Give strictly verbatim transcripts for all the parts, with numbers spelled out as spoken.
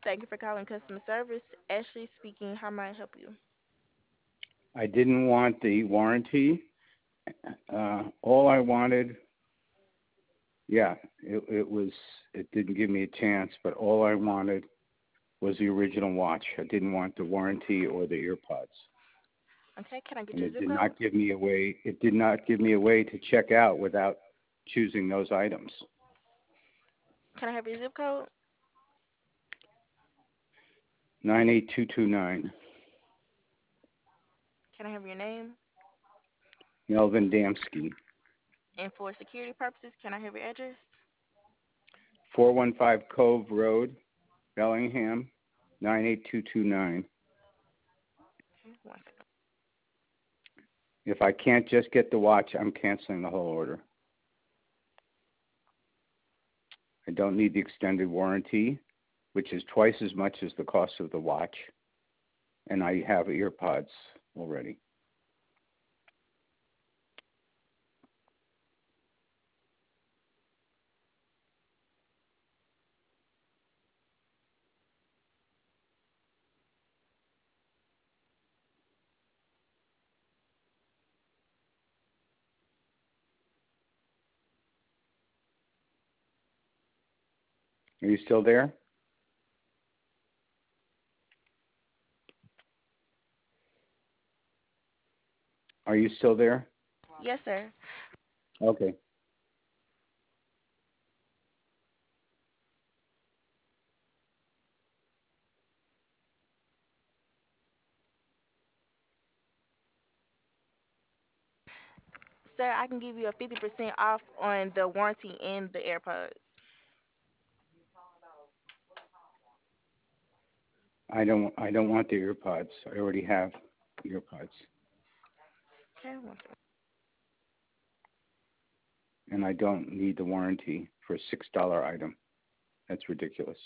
Thank you for calling customer service. Ashley speaking. How may I help you? I didn't want the warranty. Uh, all I wanted, yeah, it, it was. It didn't give me a chance, but all I wanted was the original watch. I didn't want the warranty or the earpods, Okay, can I get and your it zip did code? not give me a way. It did not give me a way to check out without choosing those items. Can I have your zip code? Nine eight two two nine. Can I have your name? Melvin Damsky. And for security purposes, can I have your address? Four one five Cove Road, Bellingham. Nine eight two two nine. Okay, one second. If I can't just get the watch, I'm canceling the whole order. I don't need the extended warranty, which is twice as much as the cost of the watch, and I have earpods already. Are you still there? Are you still there? Yes, sir. Okay. Sir, I can give you a fifty percent off on the warranty and the AirPods. I don't. I don't want the earpods. I already have earpods, Okay, one second. and I don't need the warranty for a six dollar item. That's ridiculous.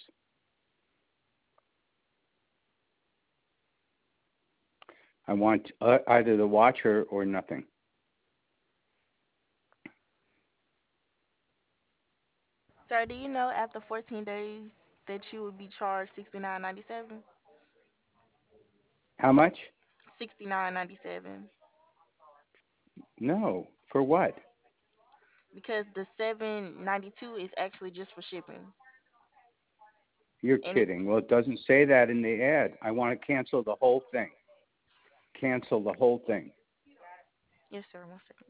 I want uh, either the watch or, or nothing. Sir, do you know after fourteen days that you will be charged sixty nine ninety seven? How much? Sixty nine ninety seven. No. For what? Because the seven ninety two is actually just for shipping. You're And it's kidding. Well, it doesn't say that in the ad. I want to cancel the whole thing. Cancel the whole thing. yes, sir. One second.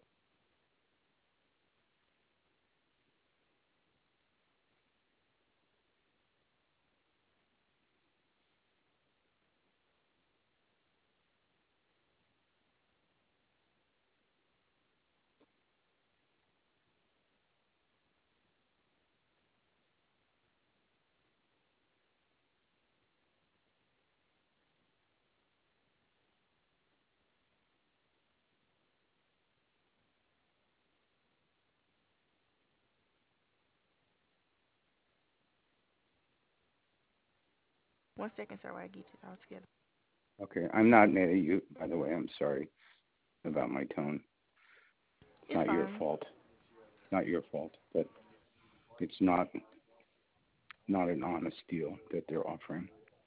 One second, sir, while I get it all together. Okay. I'm not mad at you, by the way. I'm sorry about my tone. It's It's not your fine. fault. It's not your fault, but it's not not an honest deal that they're offering.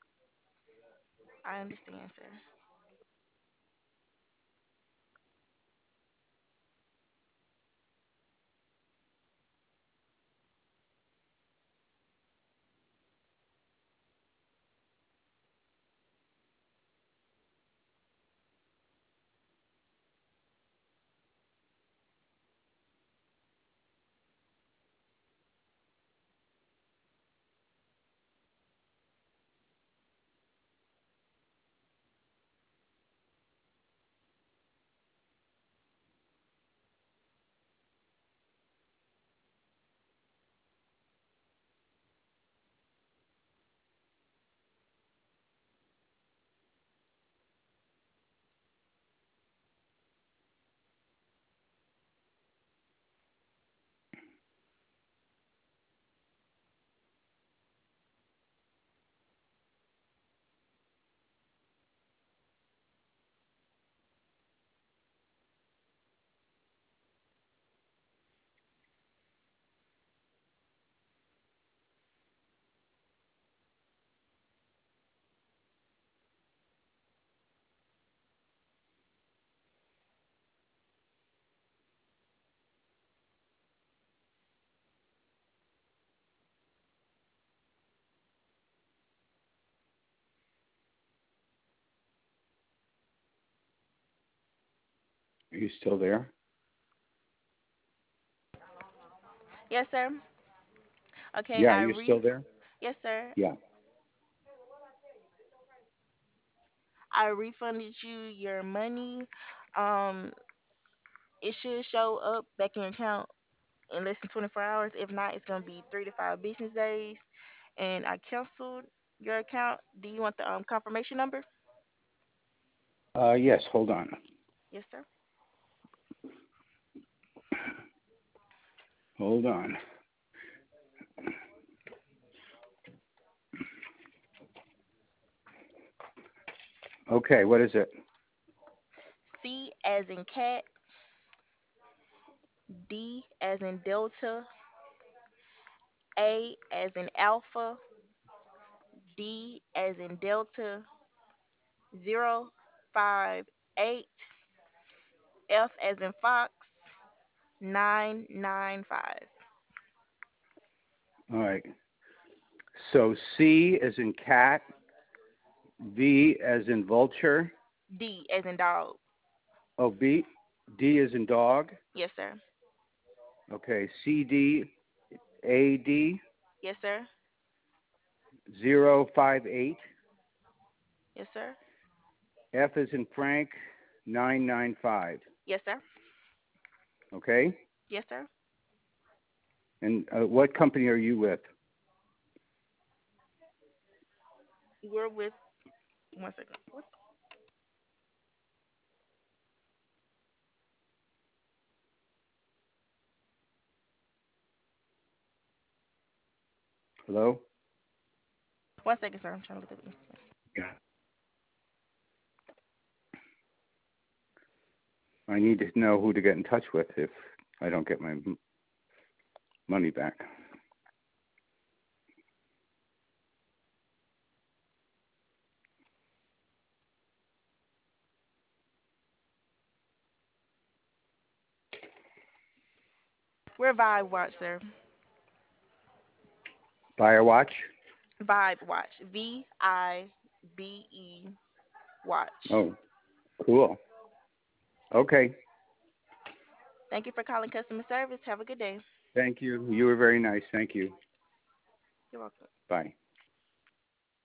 I understand, sir. Are you still there? Yes, sir. Okay, Yeah, I you're re still there? yes, sir. Yeah. I refunded you your money. Um, it should show up back in your account in less than twenty-four hours. If not, it's gonna be three to five business days. And I canceled your account. Do you want the um confirmation number? Uh, yes, hold on. Yes, sir. Hold on. Okay, what is it? C as in cat, D as in Delta, A as in Alpha, D as in Delta, zero five eight, F as in Fox, nine nine five. All right. So C as in cat, V as in vulture, D as in dog. oh, B, D as in dog. Yes, sir. Okay, C D A D Yes, sir. zero five eight, Yes, sir. F as in Frank nine nine five. Yes, sir. Okay? Yes, sir. And uh, what company are you with? We're with one second. What? Hello? One second, sir. I'm trying to look at this. Yeah. I need to know who to get in touch with if I don't get my m- money back. We're Vibe Watch, sir. Buy a watch? Vibe Watch. V I B E Watch. Oh, cool. Okay. Thank you for calling customer service. Have a good day. Thank you. You were very nice. Thank you. You're welcome. Bye.